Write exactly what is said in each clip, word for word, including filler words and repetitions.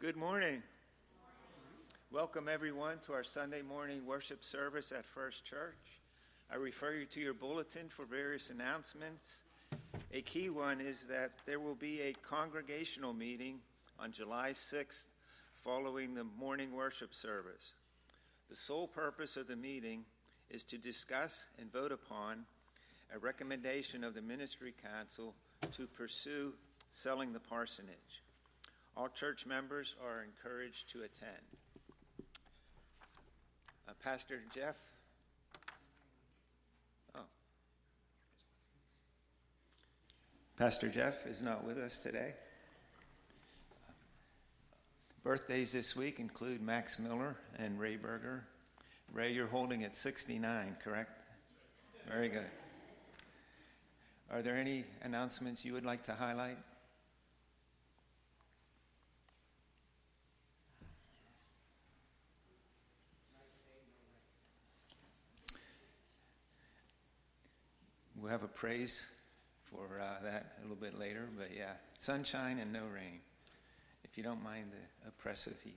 Good morning. Welcome everyone to our Sunday morning worship service at First Church. I refer you to your bulletin for various announcements. A key one is that there will be a congregational meeting on July sixth following the morning worship service. The sole purpose of the meeting is to discuss and vote upon a recommendation of the Ministry Council to pursue selling the parsonage. All church members are encouraged to attend. Uh, Pastor Jeff? Oh. Pastor Jeff is not with us today. Birthdays this week include Max Miller and Ray Berger. Ray, you're holding at sixty-nine, correct? Very good. Are there any announcements you would like to highlight? We'll have a praise for uh, that a little bit later, but yeah, sunshine and no rain, if you don't mind the oppressive heat.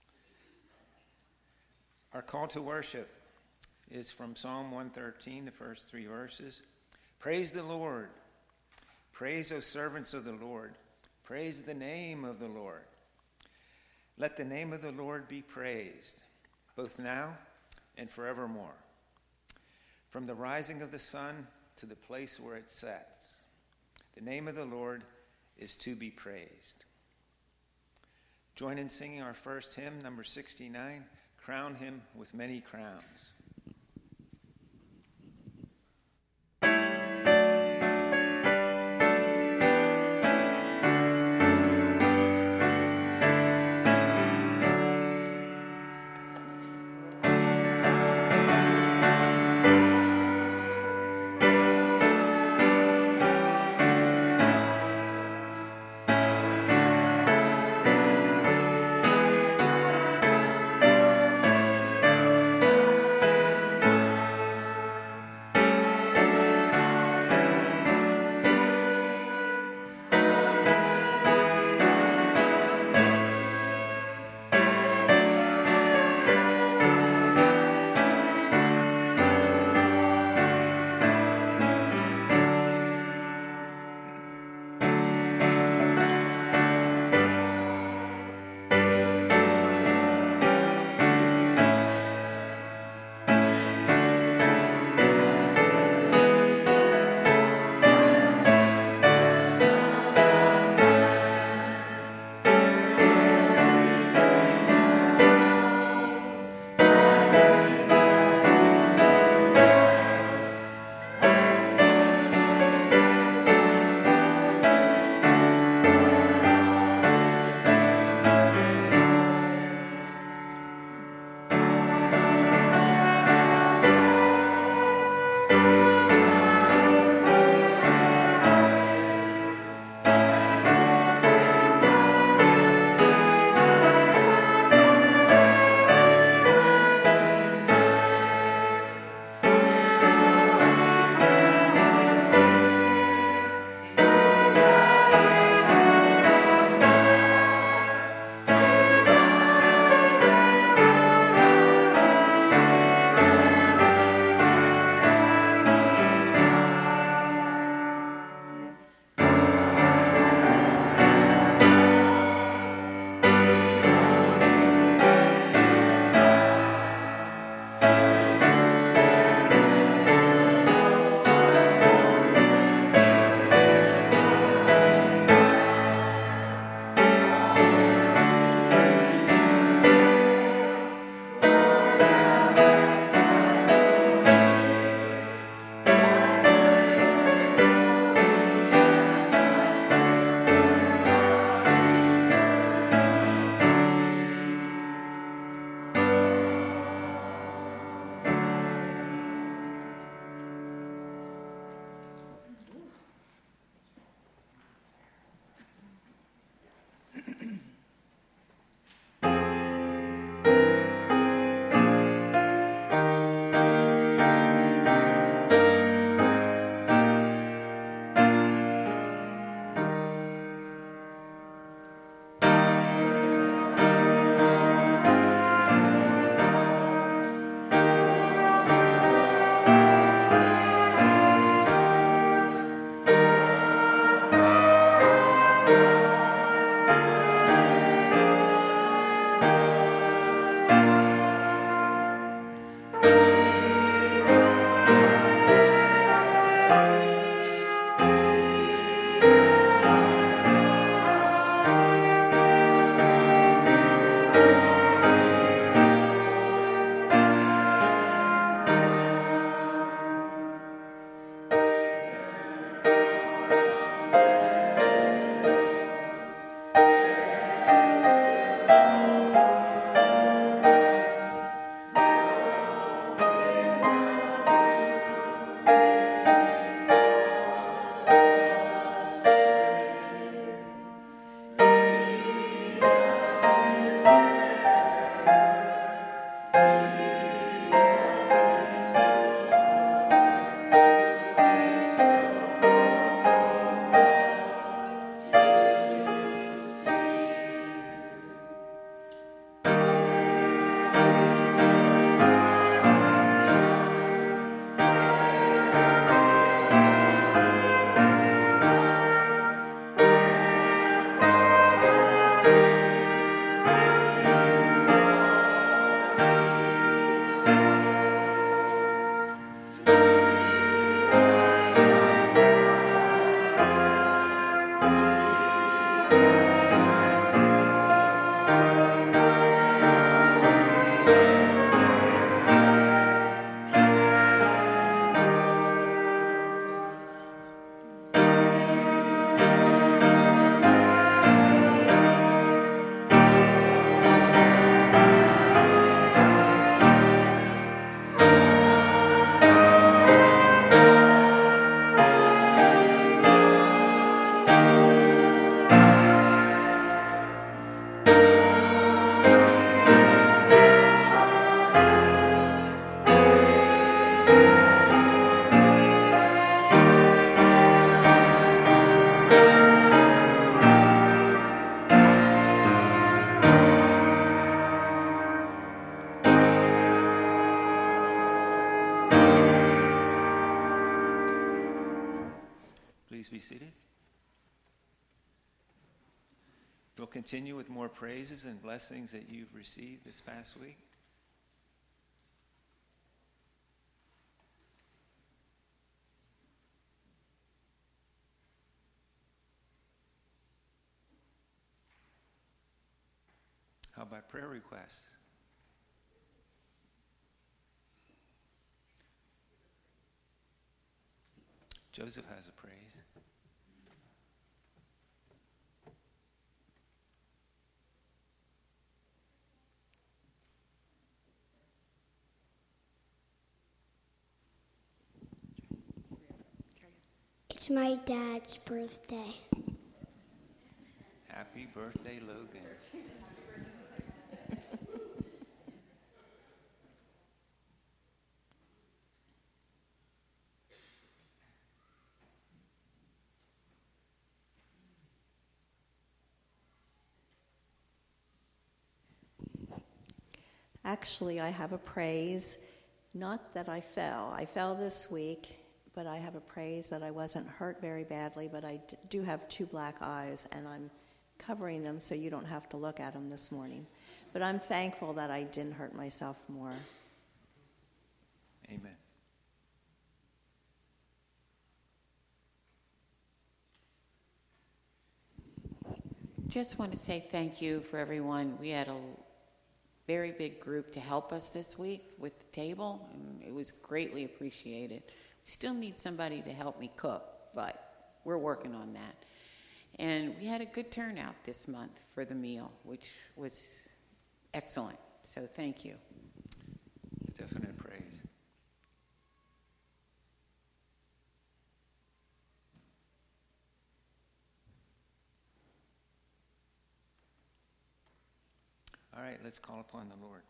Our call to worship is from Psalm one thirteen, the first three verses. Praise the Lord. Praise, O servants of the Lord. Praise the name of the Lord. Let the name of the Lord be praised, both now and forevermore. From the rising of the sun to the place where it sets, the name of the Lord is to be praised. Join in singing our first hymn, number sixty-nine, Crown Him with Many Crowns. Thank Please be seated. We'll continue with more praises and blessings that you've received this past week. How about prayer requests? Joseph has a praise. It's my dad's birthday. Happy birthday, Logan. Actually, I have a praise, not that I fell. I fell this week, but I have a praise that I wasn't hurt very badly, but I d- do have two black eyes, and I'm covering them so you don't have to look at them this morning. But I'm thankful that I didn't hurt myself more. Amen. Just want to say thank you for everyone. We had a very big group to help us this week with the table, and it was greatly appreciated. We still need somebody to help me cook, but we're working on that. And we had a good turnout this month for the meal, which was excellent. So thank you. Definite praise. All right, let's call upon the Lord.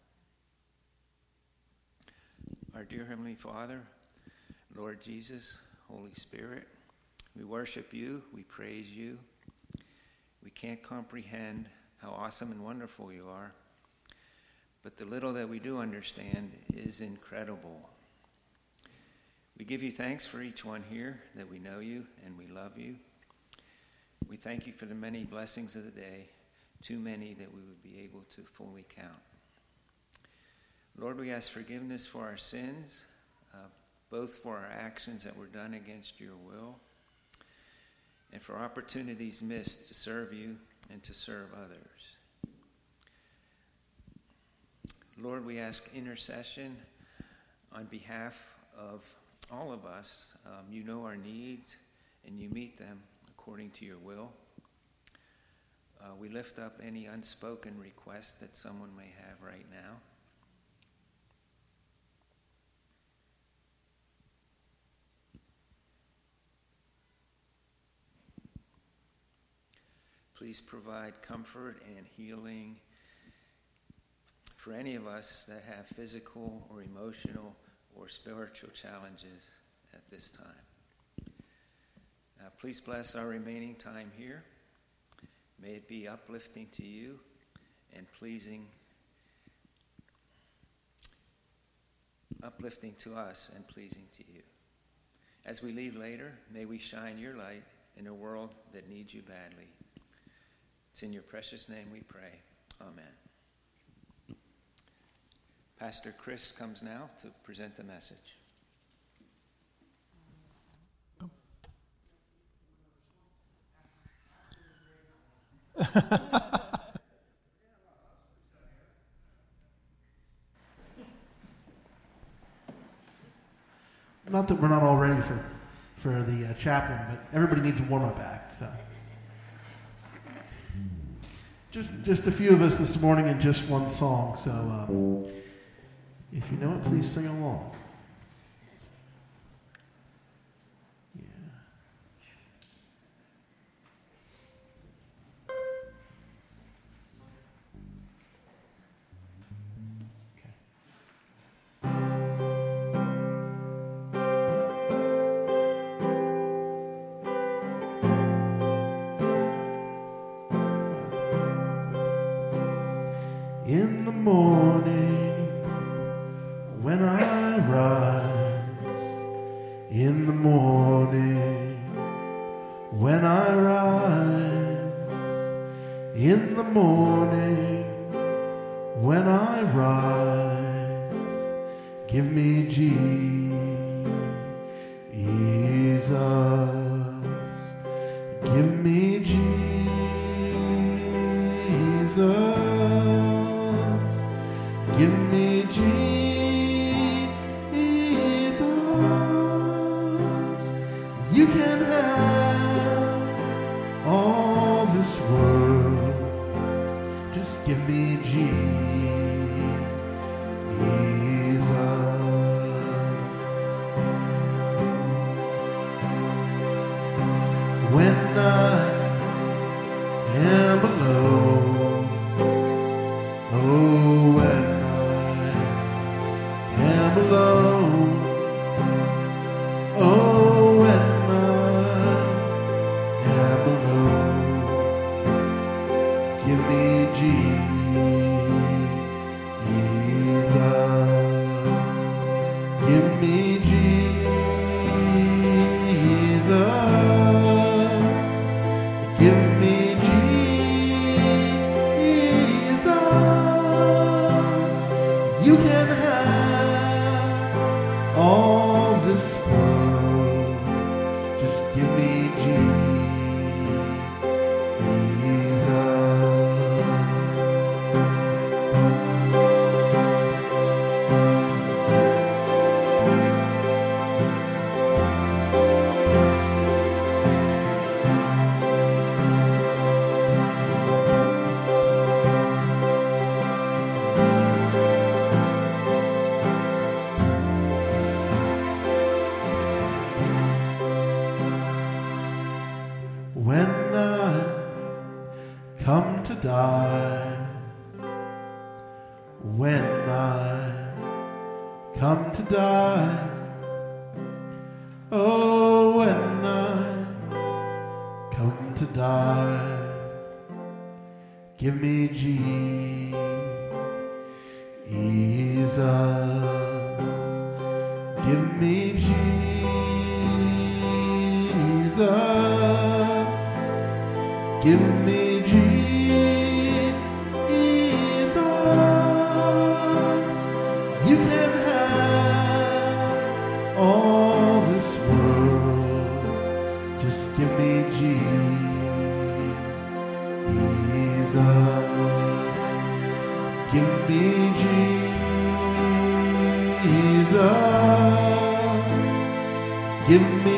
Our dear Heavenly Father, Lord Jesus, Holy Spirit, we worship you, we praise you. We can't comprehend how awesome and wonderful you are, but the little that we do understand is incredible. We give you thanks for each one here, that we know you and we love you. We thank you for the many blessings of the day, too many that we would be able to fully count. Lord, we ask forgiveness for our sins, uh, both for our actions that were done against your will, and for opportunities missed to serve you and to serve others. Lord, we ask intercession on behalf of all of us. Um, you know our needs, and you meet them according to your will. Uh, we lift up any unspoken request that someone may have right now. Please provide comfort and healing for any of us that have physical or emotional or spiritual challenges at this time. Uh, please bless our remaining time here. May it be uplifting to you and pleasing, uplifting to us and pleasing to you. As we leave later, may we shine your light in a world that needs you badly. It's in your precious name we pray. Amen. Pastor Chris comes now to present the message. Not that we're not all ready for, for the uh, chaplain, but everybody needs a warm-up act, so... Just just a few of us this morning and just one song. So um, if you know it, please sing along. Yeah. In the morning, when I rise, in the morning, when I rise, in the morning, when I rise, give me Jesus, give me Jesus. Give me Jesus. You can have all this world. Just give me Jesus. When I am alone, oh, when am alone, oh, when I am alone, give me Jesus, give me Jesus, give me Jesus, you can have all this world, just give me when I come to die, when I come to die, oh, when I come to die, give me Jesus, give me Jesus. Give me Jesus. You can have all this world. Just give me Jesus. Give me Jesus. Give me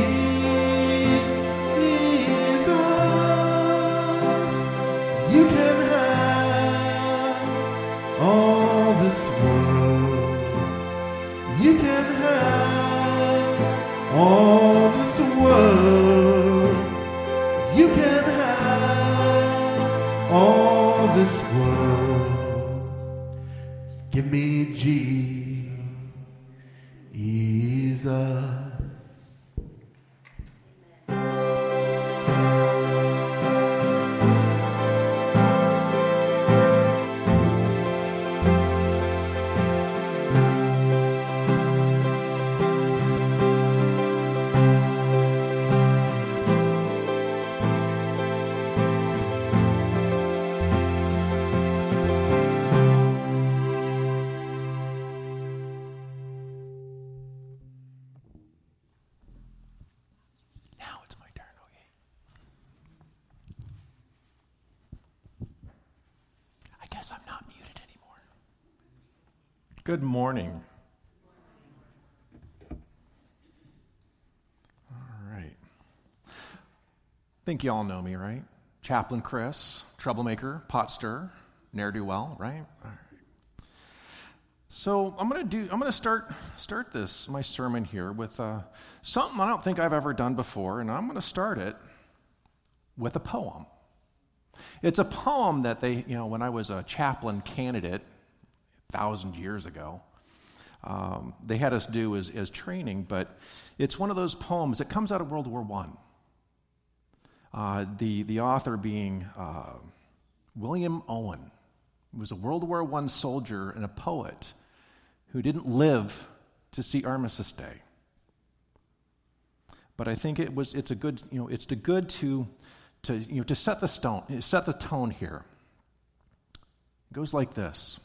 Jesus. You can have all this world. You can have all this world. You can have all this world. Give me Jesus. Good morning. All right. I think you all know me, right? Chaplain Chris, troublemaker, pot stirrer, ne'er-do-well, right? All right. So I'm gonna do. I'm gonna start start this my sermon here with uh, something I don't think I've ever done before, and I'm gonna start it with a poem. It's a poem that they, you know, when I was a chaplain candidate a thousand years ago, um, they had us do as, as training, but it's one of those poems that comes out of World War One. Uh, the, the author being uh, William Owen. He was a World War One soldier and a poet who didn't live to see Armistice Day. But I think it was it's a good, you know, it's the good to to you know to set the stone, set the tone here. It goes like this.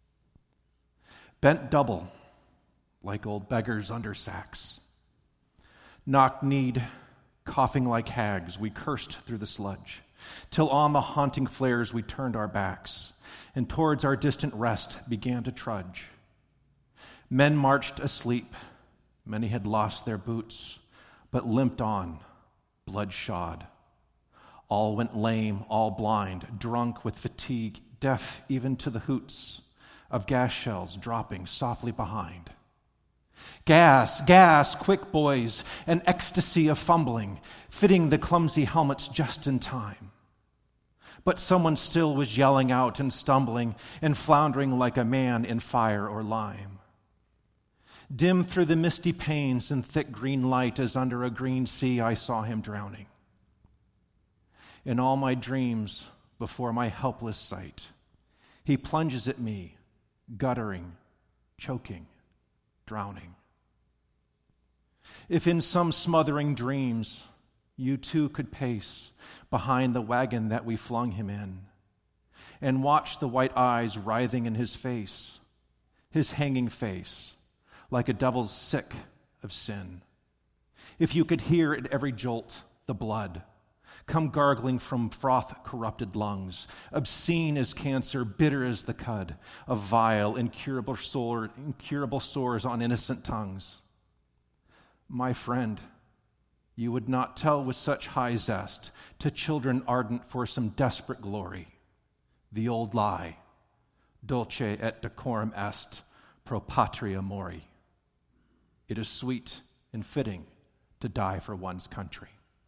Bent double, like old beggars under sacks. Knock-kneed, coughing like hags, we cursed through the sludge, till on the haunting flares we turned our backs, and towards our distant rest began to trudge. Men marched asleep, many had lost their boots, but limped on, bloodshod. All went lame, all blind, drunk with fatigue, deaf even to the hoots of gas shells dropping softly behind. Gas, gas, quick boys, an ecstasy of fumbling, fitting the clumsy helmets just in time. But someone still was yelling out and stumbling and floundering like a man in fire or lime. Dim through the misty panes and thick green light as under a green sea I saw him drowning. In all my dreams, before my helpless sight, he plunges at me, guttering, choking, drowning. If in some smothering dreams you too could pace behind the wagon that we flung him in and watch the white eyes writhing in his face, his hanging face, like a devil's sick of sin. If you could hear at every jolt the blood come gargling from froth-corrupted lungs, obscene as cancer, bitter as the cud of vile, incurable, sore, incurable sores on innocent tongues. My friend, you would not tell with such high zest to children ardent for some desperate glory the old lie, dulce et decorum est pro patria mori. It is sweet and fitting to die for one's country.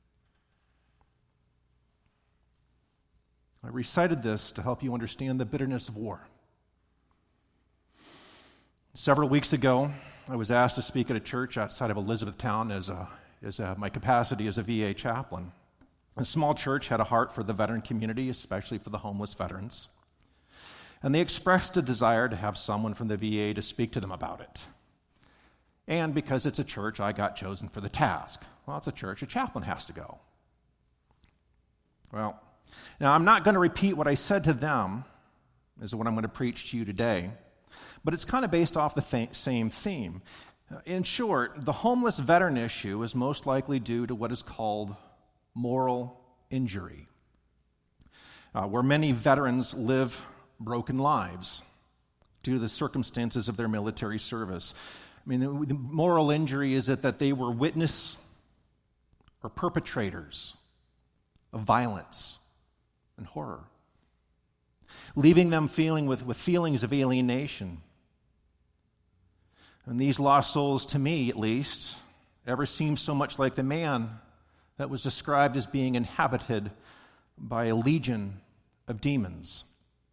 I recited this to help you understand the bitterness of war. Several weeks ago, I was asked to speak at a church outside of Elizabethtown as, a, as a, my capacity as a V A chaplain. A small church had a heart for the veteran community, especially for the homeless veterans. And they expressed a desire to have someone from the V A to speak to them about it. And because it's a church, I got chosen for the task. Well, it's a church, a chaplain has to go. Well, now I'm not going to repeat what I said to them, is what I'm going to preach to you today, but it's kind of based off the th- same theme. In short, the homeless veteran issue is most likely due to what is called moral injury, uh, where many veterans live broken lives due to the circumstances of their military service. I mean, the, the moral injury is that, that they were witness or perpetrators of violence and horror, leaving them feeling with, with feelings of alienation. And these lost souls, to me at least, ever seem so much like the man that was described as being inhabited by a legion of demons.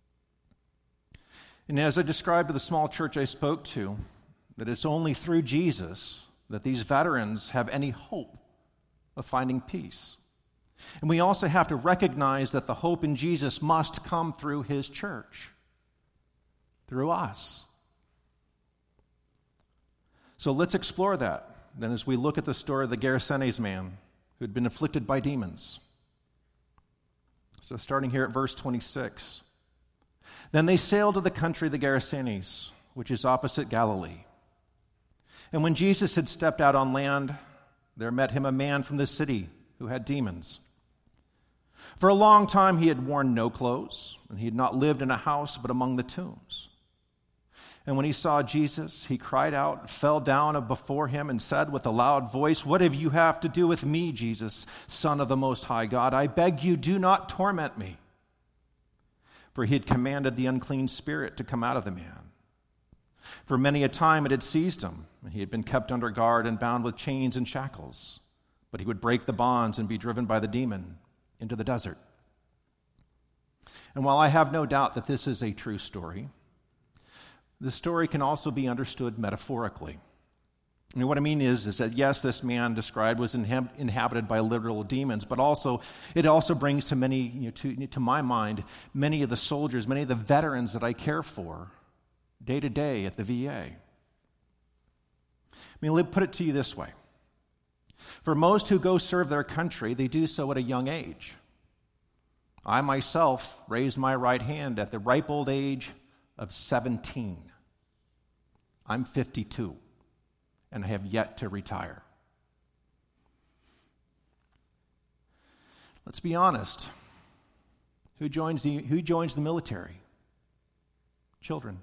And as I described to the small church I spoke to, that it's only through Jesus that these veterans have any hope of finding peace. And we also have to recognize that the hope in Jesus must come through his church, through us. So let's explore that then as we look at the story of the Gerasenes man who had been afflicted by demons. So starting here at verse twenty-six. Then they sailed to the country of the Gerasenes, which is opposite Galilee. And when Jesus had stepped out on land, there met him a man from the city who had demons. For a long time he had worn no clothes, and he had not lived in a house but among the tombs. And when he saw Jesus, he cried out, fell down before him, and said with a loud voice, "What have you have to do with me, Jesus, Son of the Most High God? I beg you, do not torment me." For he had commanded the unclean spirit to come out of the man. For many a time it had seized him, and he had been kept under guard and bound with chains and shackles. But he would break the bonds and be driven by the demon into the desert. And while I have no doubt that this is a true story, the story can also be understood metaphorically. I mean, what I mean is, is that yes, this man described was inhab- inhabited by literal demons, but also it also brings to many, you know, to, to my mind, many of the soldiers, many of the veterans that I care for day to day at the V A. I mean, let me put it to you this way. For most who go serve their country, they do so at a young age. I myself raised my right hand at the ripe old age of seventeen. I'm fifty-two, and I have yet to retire. Let's be honest. Who joins the, who joins the military? Children.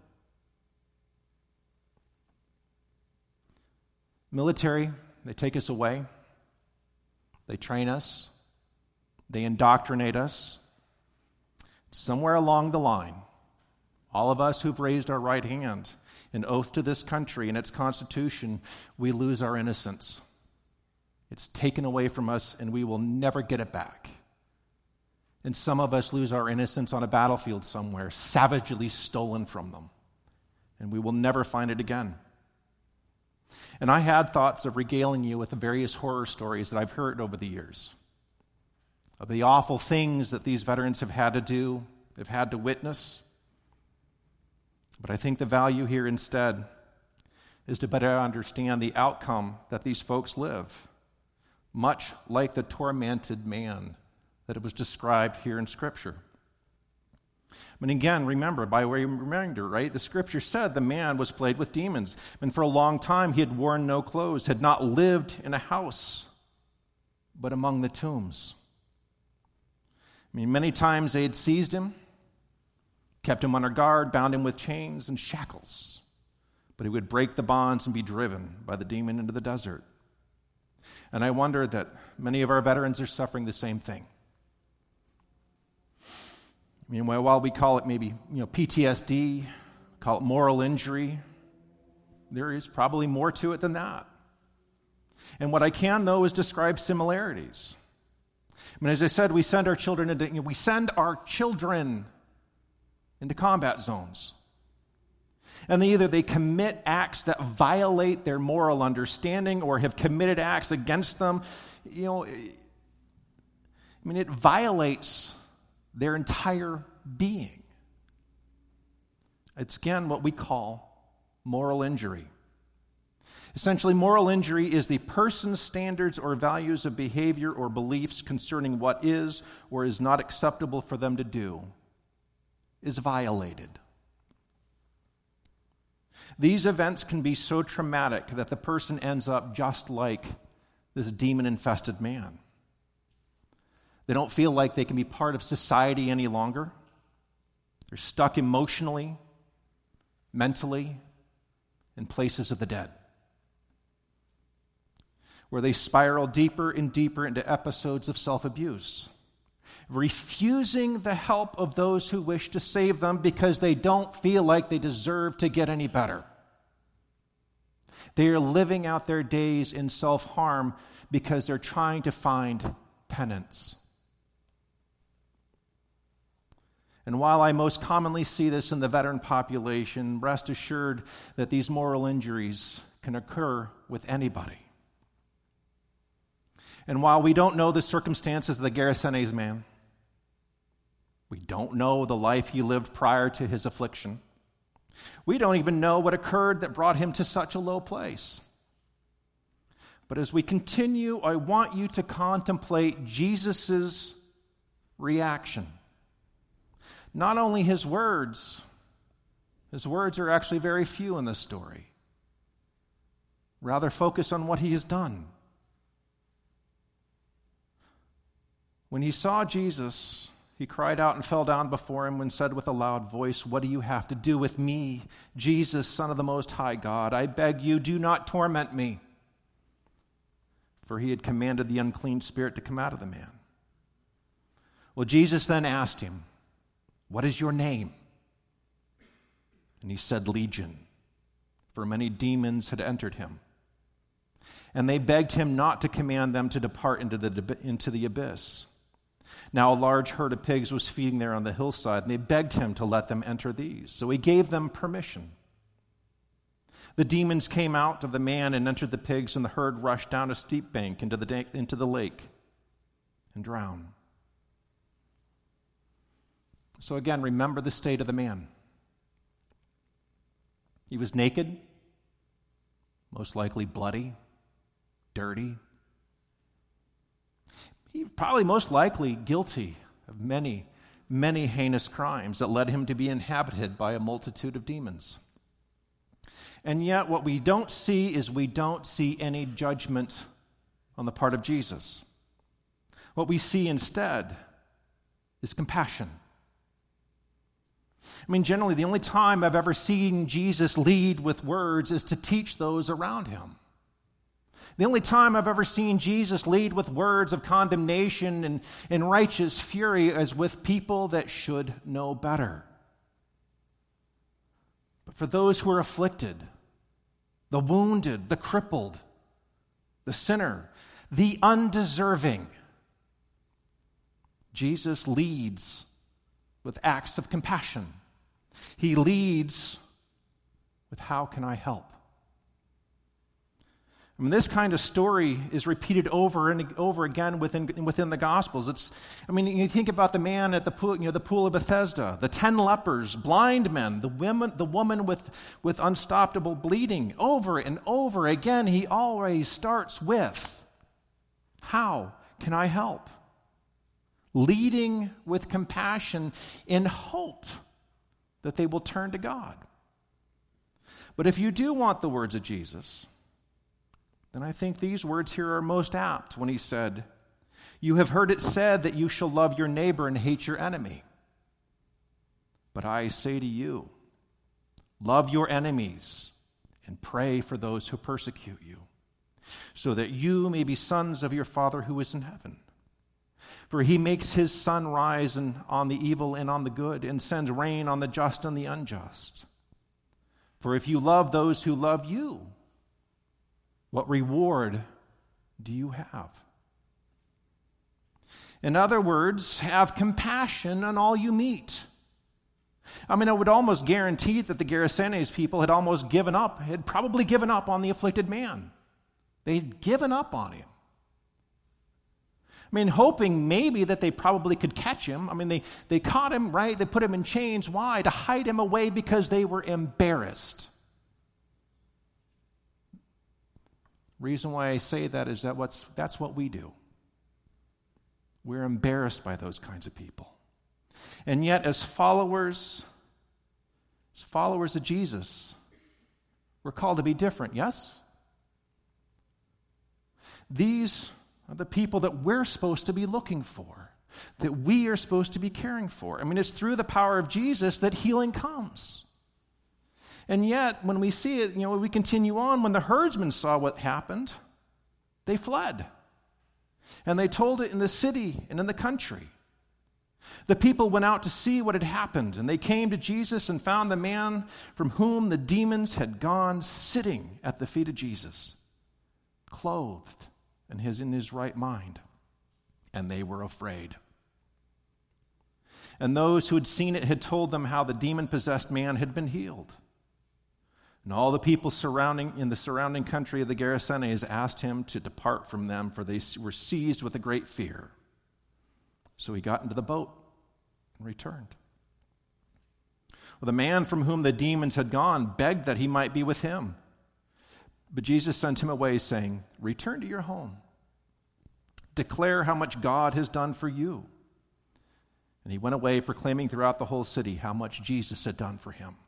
Military, they take us away. They train us. They indoctrinate us. Somewhere along the line, all of us who've raised our right hand in oath to this country and its Constitution, we lose our innocence. It's taken away from us, and we will never get it back. And some of us lose our innocence on a battlefield somewhere, savagely stolen from them, and we will never find it again. And I had thoughts of regaling you with the various horror stories that I've heard over the years, of the awful things that these veterans have had to do, have had to witness. But I think the value here instead is to better understand the outcome that these folks live, much like the tormented man that it was described here in Scripture. But again, remember, by way of reminder, right, the Scripture said the man was plagued with demons, and for a long time he had worn no clothes, had not lived in a house, but among the tombs. I mean, many times they had seized him, kept him under guard, bound him with chains and shackles, but he would break the bonds and be driven by the demon into the desert. And I wonder that many of our veterans are suffering the same thing. I mean, while we call it maybe, you know, P T S D, call it moral injury, there is probably more to it than that. And what I can, though, is describe similarities. I mean, as I said, we send our children into, you know, we send our children into combat zones. And they either they commit acts that violate their moral understanding or have committed acts against them. You know, I mean, it violates their entire being. It's, again, what we call moral injury. Essentially, moral injury is the person's standards or values of behavior or beliefs concerning what is or is not acceptable for them to do is violated. These events can be so traumatic that the person ends up just like this demon-infested man. They don't feel like they can be part of society any longer. They're stuck emotionally, mentally, in places of the dead, where they spiral deeper and deeper into episodes of self-abuse, refusing the help of those who wish to save them because they don't feel like they deserve to get any better. They are living out their days in self-harm because they're trying to find penance. And while I most commonly see this in the veteran population, rest assured that these moral injuries can occur with anybody. And while we don't know the circumstances of the Gerasenes man, we don't know the life he lived prior to his affliction, we don't even know what occurred that brought him to such a low place. But as we continue, I want you to contemplate Jesus' reaction. Not only his words, his words are actually very few in this story. Rather, focus on what he has done. When he saw Jesus, he cried out and fell down before him and said with a loud voice, "What do you have to do with me, Jesus, Son of the Most High God? I beg you, do not torment me." For he had commanded the unclean spirit to come out of the man. Well, Jesus then asked him, "What is your name?" And he said, "Legion," for many demons had entered him. And they begged him not to command them to depart into the, into the abyss. Now a large herd of pigs was feeding there on the hillside, and they begged him to let them enter these. So he gave them permission. The demons came out of the man and entered the pigs, and the herd rushed down a steep bank into the, into the lake and drowned. So again, remember the state of the man. He was naked, most likely bloody, dirty. He probably most likely guilty of many, many heinous crimes that led him to be inhabited by a multitude of demons. And yet what we don't see is we don't see any judgment on the part of Jesus. What we see instead is compassion. I mean, generally, the only time I've ever seen Jesus lead with words is to teach those around him. The only time I've ever seen Jesus lead with words of condemnation and, and righteous fury is with people that should know better. But for those who are afflicted, the wounded, the crippled, the sinner, the undeserving, Jesus leads with acts of compassion. He leads with, "How can I help?" I mean, this kind of story is repeated over and over again within within the Gospels. It's, I mean, you think about the man at the pool, you know, the pool of Bethesda, the ten lepers, blind men, the women, the woman with with unstoppable bleeding. Over and over again, he always starts with, "How can I help?" Leading with compassion in hope that they will turn to God. But if you do want the words of Jesus, then I think these words here are most apt when he said, "You have heard it said that you shall love your neighbor and hate your enemy. But I say to you, love your enemies and pray for those who persecute you, so that you may be sons of your Father who is in heaven. For he makes his sun rise on the evil and on the good, and sends rain on the just and the unjust. For if you love those who love you, what reward do you have?" In other words, have compassion on all you meet. I mean, I would almost guarantee that the Gerasenes people had almost given up, had probably given up on the afflicted man. They'd given up on him. I mean, hoping maybe that they probably could catch him. I mean, they, they caught him, right? They put him in chains. Why? To hide him away because they were embarrassed. Reason why I say that is that what's, that's what we do. We're embarrassed by those kinds of people. And yet, as followers, as followers of Jesus, we're called to be different, yes? These are the people that we're supposed to be looking for, that we are supposed to be caring for. I mean, it's through the power of Jesus that healing comes. And yet, when we see it, you know, we continue on. When the herdsmen saw what happened, they fled. And they told it in the city and in the country. The people went out to see what had happened, and they came to Jesus and found the man from whom the demons had gone sitting at the feet of Jesus, clothed and his in his right mind. And they were afraid. And those who had seen it had told them how the demon-possessed man had been healed. And all the people surrounding in the surrounding country of the Gerasenes asked him to depart from them, for they were seized with a great fear. So he got into the boat and returned. Well, the man from whom the demons had gone begged that he might be with him. But Jesus sent him away, saying, "Return to your home. Declare how much God has done for you." And he went away, proclaiming throughout the whole city how much Jesus had done for him.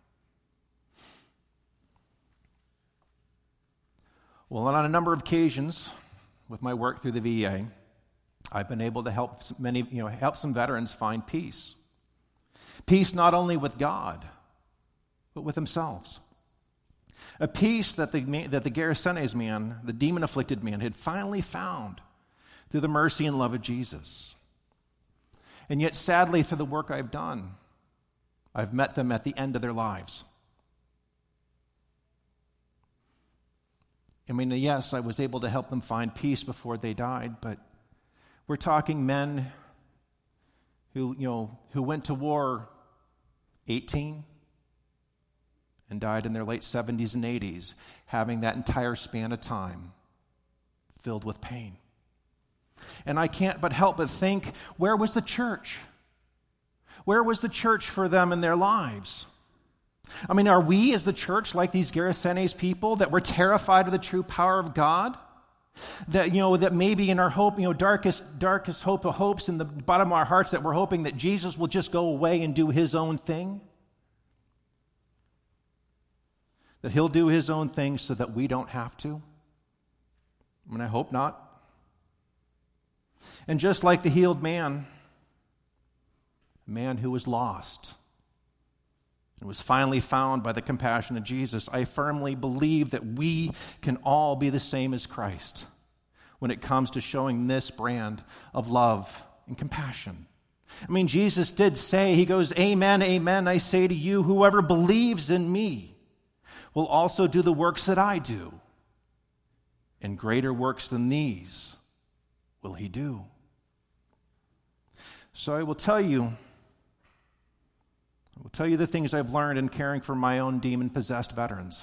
Well, on a number of occasions, with my work through the V A, I've been able to help many, you know, help some veterans find peace. Peace not only with God, but with themselves. A peace that the, that the Gerasenes man, the demon-afflicted man, had finally found through the mercy and love of Jesus. And yet, sadly, through the work I've done, I've met them at the end of their lives. I mean, yes, I was able to help them find peace before they died, but we're talking men who, you know, who went to war eighteen and died in their late seventies and eighties, having that entire span of time filled with pain. And I can't but help but think, where was the church? Where was the church for them in their lives? I mean, are we as the church like these Gerasenes people, that we're terrified of the true power of God? That, you know, that maybe in our hope, you know, darkest, darkest hope of hopes in the bottom of our hearts, that we're hoping that Jesus will just go away and do his own thing? That he'll do his own thing so that we don't have to? I mean, I hope not. And just like the healed man, a man who was lost and was finally found by the compassion of Jesus, I firmly believe that we can all be the same as Christ when it comes to showing this brand of love and compassion. I mean, Jesus did say, he goes, "Amen, amen, I say to you, whoever believes in me will also do the works that I do. And greater works than these will he do." So I will tell you, I will tell you the things I've learned in caring for my own demon-possessed veterans.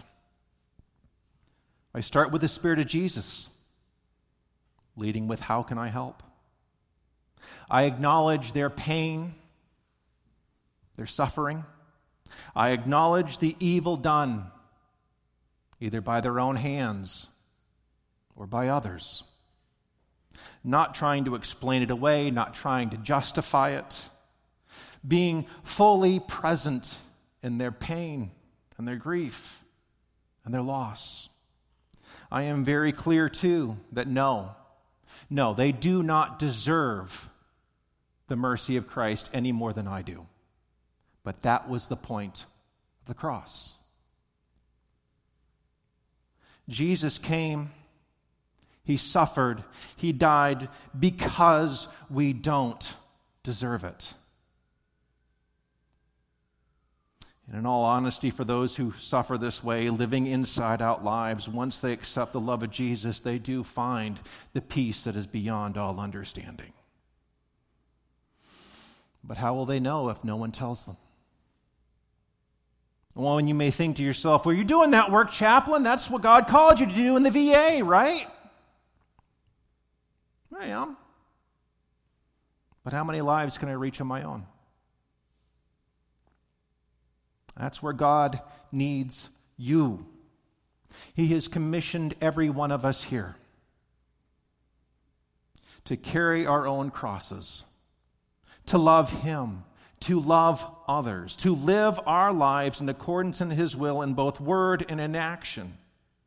I start with the Spirit of Jesus, leading with, how can I help? I acknowledge their pain, their suffering. I acknowledge the evil done, either by their own hands or by others. Not trying to explain it away, not trying to justify it. Being fully present in their pain and their grief and their loss. I am very clear, too, that no, no, they do not deserve the mercy of Christ any more than I do. But that was the point of the cross. Jesus came, he suffered, he died because we don't deserve it. And in all honesty, for those who suffer this way, living inside-out lives, once they accept the love of Jesus, they do find the peace that is beyond all understanding. But how will they know if no one tells them? Well, and you may think to yourself, well, you're doing that work, chaplain. That's what God called you to do in the V A, right? I am. But how many lives can I reach on my own? That's where God needs you. He has commissioned every one of us here to carry our own crosses, to love Him, to love others, to live our lives in accordance in His will in both word and in action.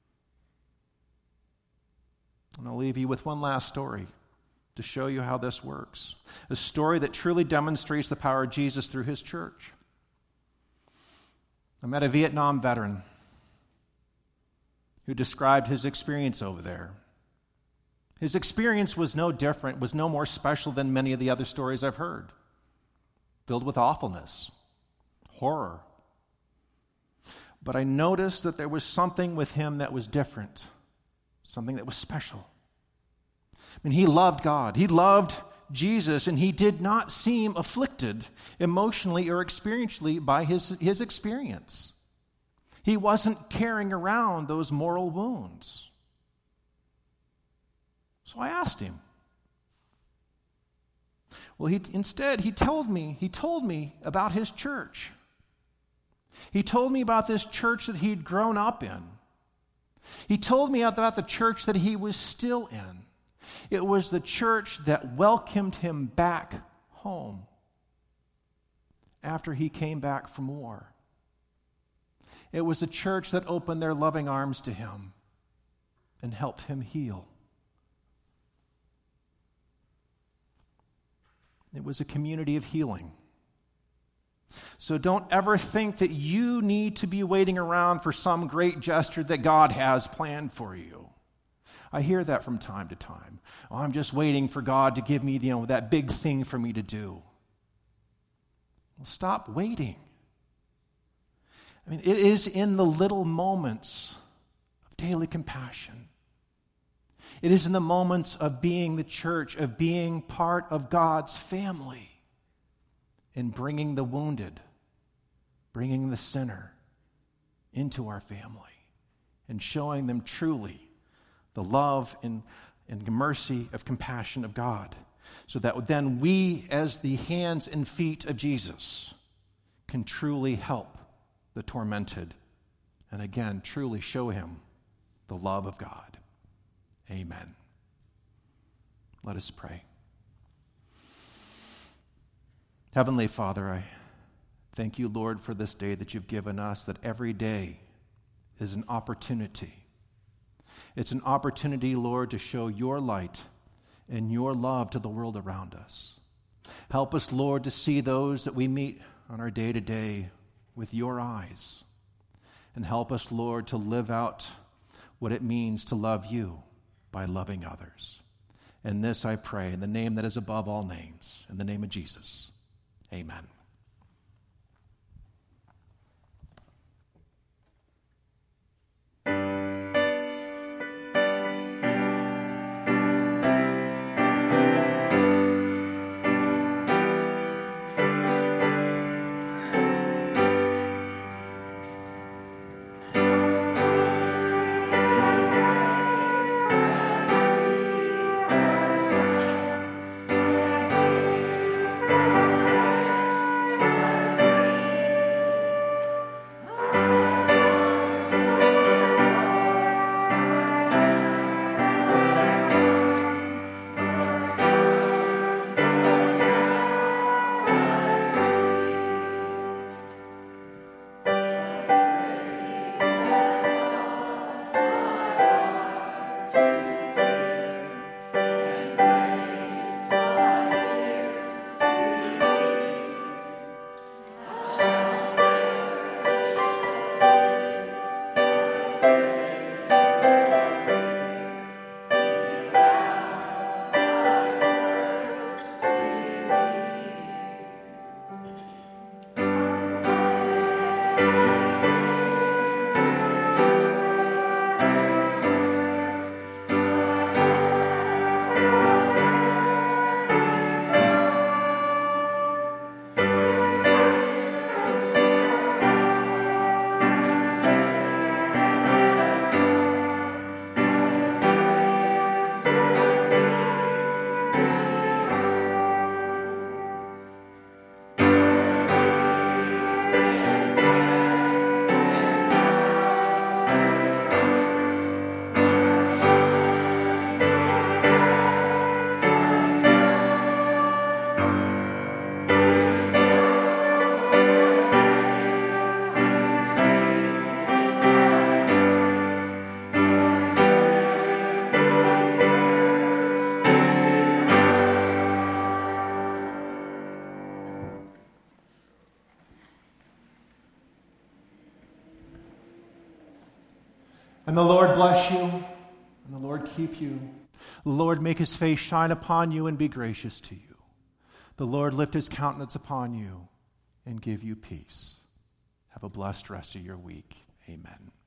And I'll leave you with one last story to show you how this works. A story that truly demonstrates the power of Jesus through His church. I met a Vietnam veteran who described his experience over there. His experience was no different, was no more special than many of the other stories I've heard. Filled with awfulness, horror. But I noticed that there was something with him that was different, something that was special. I mean, he loved God. He loved Jesus, and he did not seem afflicted emotionally or experientially by his, his experience. He wasn't carrying around those moral wounds. So I asked him. Well, he, instead, he told me, he told me about his church. He told me about this church that he'd grown up in. He told me about the church that he was still in. It was the church that welcomed him back home after he came back from war. It was a church that opened their loving arms to him and helped him heal. It was a community of healing. So don't ever think that you need to be waiting around for some great gesture that God has planned for you. I hear that from time to time. Oh, I'm just waiting for God to give me, you know, that big thing for me to do. Well, stop waiting. I mean, it is in the little moments of daily compassion. It is in the moments of being the church, of being part of God's family, and bringing the wounded, bringing the sinner into our family, and showing them truly the love and, and mercy of compassion of God, so that then we, as the hands and feet of Jesus, can truly help the tormented, and again, truly show him the love of God. Amen. Let us pray. Heavenly Father, I thank you, Lord, for this day that you've given us, that every day is an opportunity. It's an opportunity, Lord, to show your light and your love to the world around us. Help us, Lord, to see those that we meet on our day-to-day with your eyes. And help us, Lord, to live out what it means to love you by loving others. And this I pray in the name that is above all names, in the name of Jesus. Amen. And the Lord bless you, and the Lord keep you. The Lord make his face shine upon you and be gracious to you. The Lord lift his countenance upon you and give you peace. Have a blessed rest of your week. Amen.